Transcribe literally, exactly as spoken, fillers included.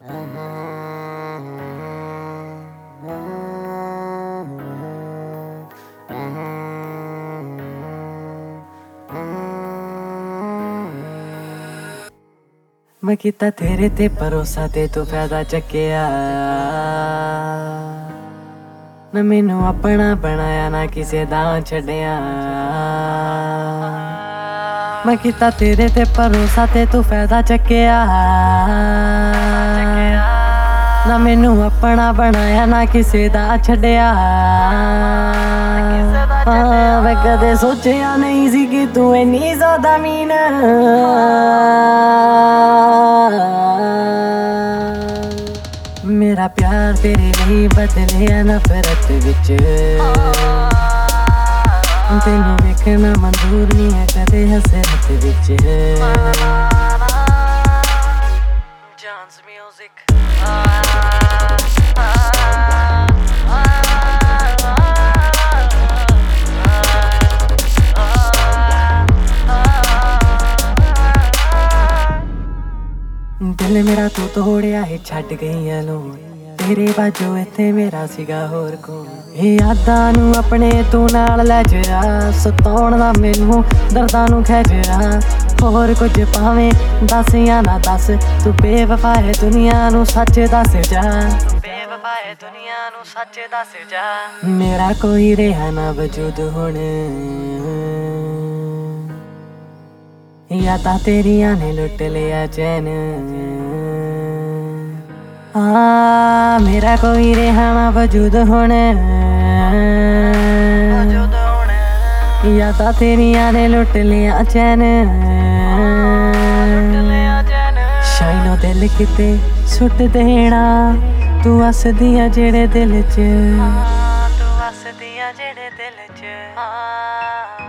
मैं कीता तेरे ते भरोसा ते तू फायदा चक्किया ना मैनू अपना बनाया ना किसे दा छड्डिया। मैं कीता तेरे ते भरोसा ते तू फायदा चक्किया ना मैनू अपना बनाया ना किसे दा छड्डिया। मैं कदे सोचिया नहीं सी कि तू इन्नी ज़्यादा मीन मेरा प्यार तेरे लिए बदलिया नफरत विच तेनू वेखना मंजूर नहीं है कदे हसरत विच। म्यूजिक दिल मेरा तू तोड़िया है छड्ड गई लो तेरे बाजो इत्थे मेरा सीगा होर कौन। यादां नू अपने तू नाल लै जा सताउण दा मैनू दर्दां नू खैजरा होर कुछ भावें दस या ना दस तू बेवफा है दुनिया नू सच दस जा। बेवफा है दुनिया नू सच दस जा मेरा कोई रेहा ना वजूद हुण यादां तेरियां ने लुट लिया चैन। हाँ मेरा कोई रेहा ना वजूद हुण यादां तेरियां ने लुट लिया चैन। शाइनो दिल किते सुट देना तू हसदियां जेड़े दिल च तू हसदियां जेड़े दिल च।